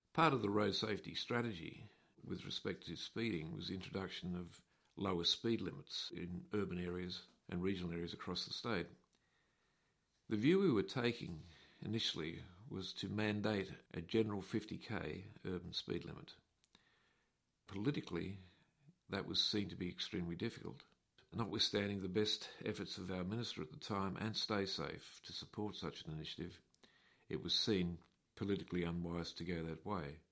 Part of the road safety strategy with respect to speeding was the introduction of lower speed limits in urban areas and regional areas across the state. The view we were taking initially was to mandate a general 50k urban speed limit. Politically, that was seen to be extremely difficult. Notwithstanding the best efforts of our minister at the time and StaySafe to support such an initiative, it was seen politically unwise to go that way.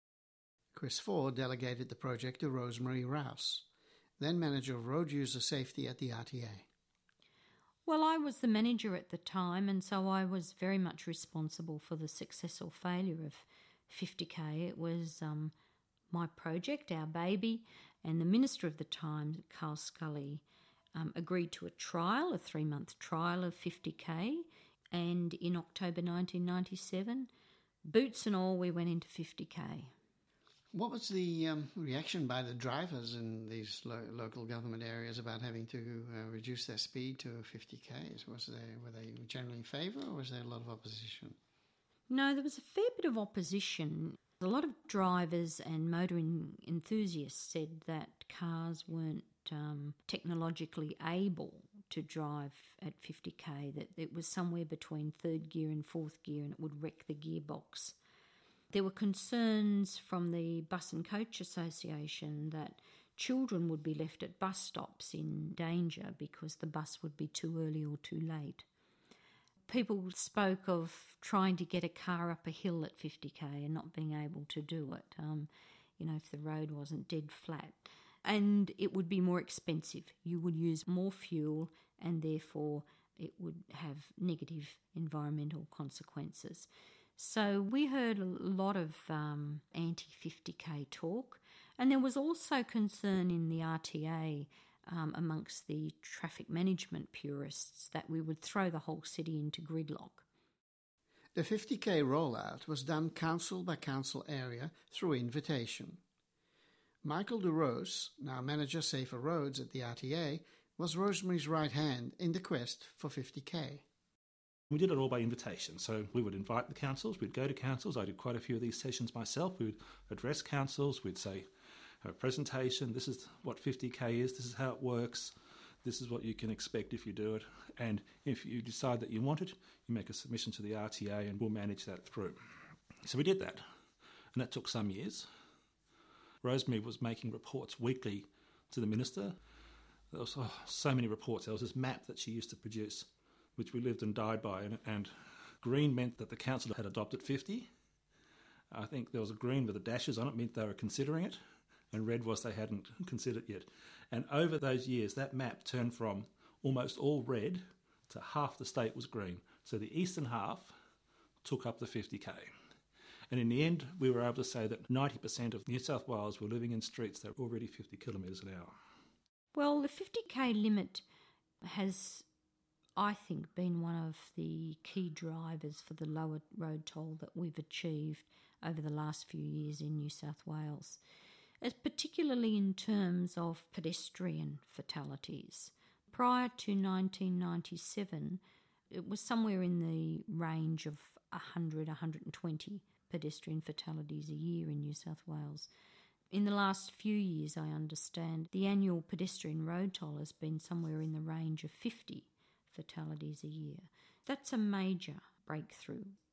Chris Ford delegated the project to Rosemary Rouse, then manager of road user safety at the RTA. Well, I was the manager at the time, and so I was very much responsible for the success or failure of 50k. It was my project, our baby, and the minister of the time, Carl Scully, agreed to a trial, a 3-month trial of 50k, and in October 1997, boots and all, we went into 50k. What was the reaction by the drivers in these local government areas about having to reduce their speed to 50k? Were they generally in favour, or was there a lot of opposition? No, there was a fair bit of opposition. A lot of drivers and motoring enthusiasts said that cars weren't technologically able to drive at 50k, that it was somewhere between third gear and fourth gear and it would wreck the gearbox. There were concerns from the Bus and Coach Association that children would be left at bus stops in danger because the bus would be too early or too late. People spoke of trying to get a car up a hill at 50k and not being able to do it, if the road wasn't dead flat. And it would be more expensive. You would use more fuel and therefore it would have negative environmental consequences. So we heard a lot of anti-50k talk, and there was also concern in the RTA amongst the traffic management purists that we would throw the whole city into gridlock. The 50k rollout was done council by council area through invitation. Michael DeRose, now manager Safer Roads at the RTA, was Rosemary's right hand in the quest for 50k. We did it all by invitation, so we would invite the councils, we'd go to councils. I did quite a few of these sessions myself. We would address councils, we'd say, have a presentation, this is what 50k is, this is how it works, this is what you can expect if you do it, and if you decide that you want it, you make a submission to the RTA and we'll manage that through. So we did that, and that took some years. Rosemary was making reports weekly to the minister. There was so many reports. There was this map that she used to produce, which we lived and died by, and green meant that the council had adopted 50. I think there was a green with the dashes on it, meant they were considering it, and red was they hadn't considered yet. And over those years, that map turned from almost all red to half the state was green. So the eastern half took up the 50k. And in the end, we were able to say that 90% of New South Wales were living in streets that were already 50 kilometres an hour. Well, the 50k limit has, I think, been one of the key drivers for the lower road toll that we've achieved over the last few years in New South Wales, as particularly in terms of pedestrian fatalities. Prior to 1997, it was somewhere in the range of 100, 120 pedestrian fatalities a year in New South Wales. In the last few years, I understand, the annual pedestrian road toll has been somewhere in the range of 50 fatalities a year. That's a major breakthrough